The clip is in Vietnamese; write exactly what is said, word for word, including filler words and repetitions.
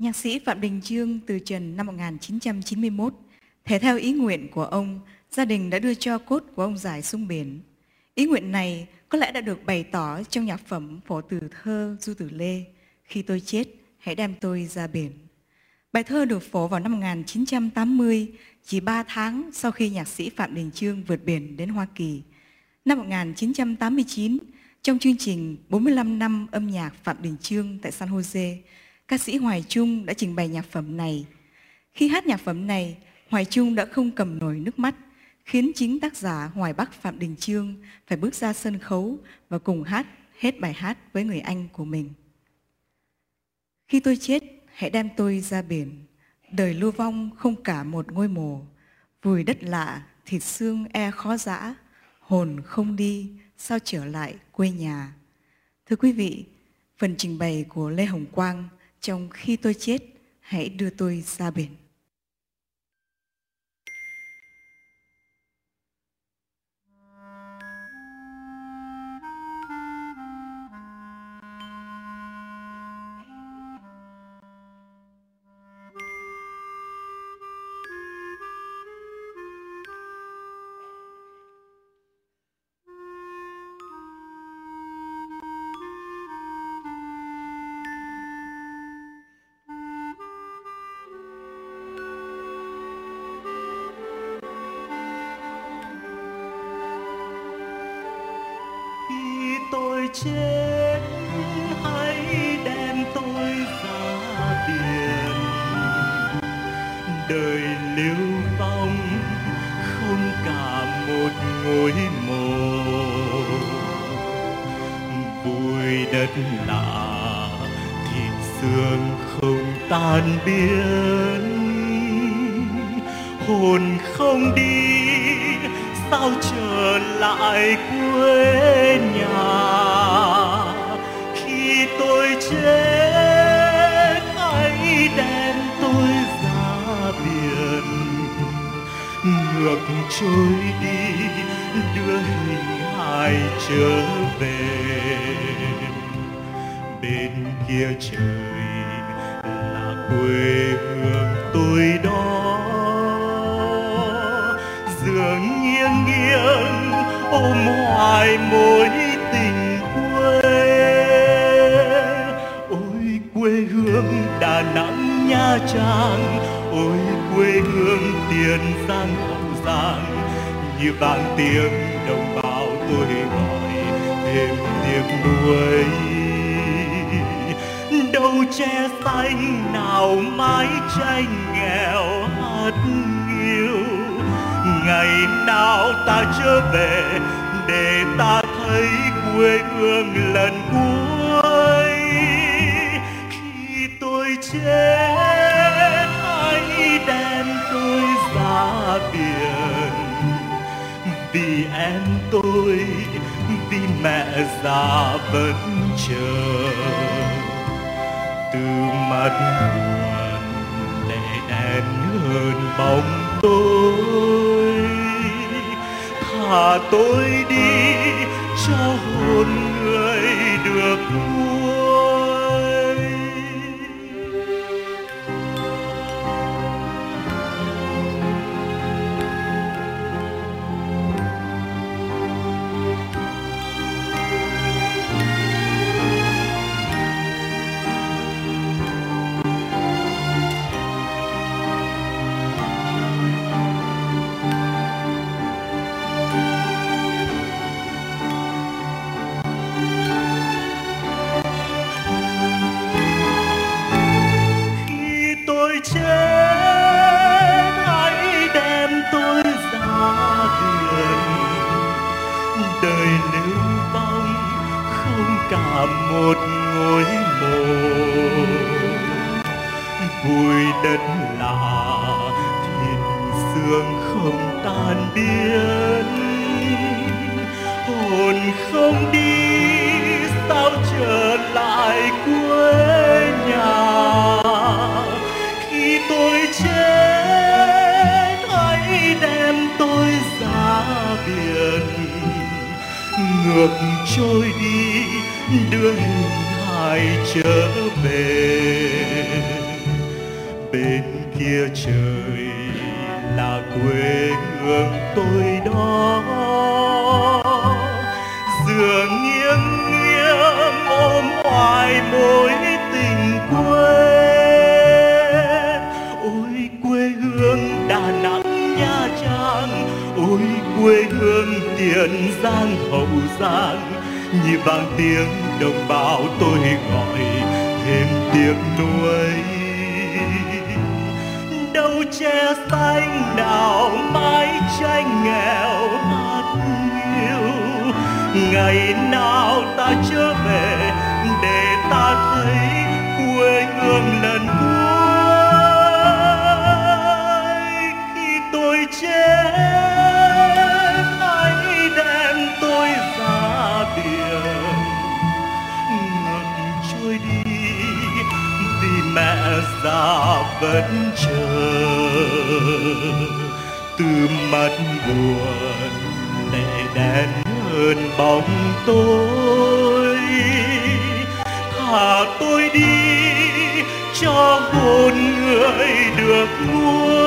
Nhạc sĩ Phạm Đình Chương từ trần năm một nghìn chín trăm chín mươi mốt. Thể theo ý nguyện của ông, gia đình đã đưa tro cốt của ông rải xuống biển. Ý nguyện này có lẽ đã được bày tỏ trong nhạc phẩm phổ từ thơ Du Tử Lê, Khi tôi chết, hãy đem tôi ra biển. Bài thơ được phổ vào năm một nghìn chín trăm tám mươi, chỉ ba tháng sau khi nhạc sĩ Phạm Đình Chương vượt biển đến Hoa Kỳ. Năm một nghìn chín trăm tám mươi chín, trong chương trình bốn mươi lăm năm âm nhạc Phạm Đình Chương tại San Jose, ca sĩ Hoài Trung đã trình bày nhạc phẩm này. Khi hát nhạc phẩm này, Hoài Trung đã không cầm nổi nước mắt, khiến chính tác giả Hoài Bắc Phạm Đình Chương phải bước ra sân khấu và cùng hát hết bài hát với người anh của mình. Khi tôi chết, hãy đem tôi ra biển. Đời lưu vong không cả một ngôi mồ. Vùi đất lạ, thịt xương e khó dã. Hồn không đi, sao trở lại quê nhà. Thưa quý vị, phần trình bày của Lê Hồng Quang trong Khi tôi chết, hãy đưa tôi ra biển. Tôi chết hãy đem tôi ra biển. Đời lưu vong không cả một ngôi mộ. Vùi đất lạ thịt xương không tan biến. Hồn không đi sao trở lại quê nhà. Khi tôi chết hãy đem tôi ra biển. Ngược trôi đi đưa hình hài trở về. Bên kia trời là quê hương tôi đó. Dường nghiêng nghiêng ôm hoài mối tình quê. Ôi quê hương Đà Nẵng Nha Trang, ôi quê hương Tiền Giang Hậu Giang. Như vang tiếng đồng bào tôi gọi thêm tiếng nuôi. Đâu che xanh nào mái tranh nghèo hát nghiêu. Ngày nào ta trở về để ta thấy quê hương lần cuối. Khi tôi chết hãy đem tôi ra biển. Vì em tôi, vì mẹ già vẫn chờ. Từ mắt buồn lệ đen hơn bóng tôi. Thả tôi đi cho hồn người được vui. Chết hãy đem tôi ra biển. Đời lưu vong không cả một ngôi mộ. Vùi đất lạ thịt xương không tan biến. Hồn không đi sao trở lại quê nhà. Khi tôi chết hãy đem tôi ra biển. Ngược trôi đi đưa hình hài trở bên kia trời là quê hương tôi đó. Dường nghiêng nghiêng ôm hoài mối tình quê. Ôi quê hương Đà Nẵng Nha Trang, ôi quê hương Tiền Giang Hậu Giang, nhịp vang tiếng đồng bào tôi gọi thêm tiếc nuối. Đâu che xanh nào mái tranh nghèo hát hiu, ngày nào ta trở về để ta thấy quê hương lần cuối. Khi tôi chết hãy đem tôi ra biển ngược trôi đi, vì mẹ già vẫn chờ. Từ mắt buồn lệ đen hơn bóng tôi, thả tôi đi cho hồn người được vui.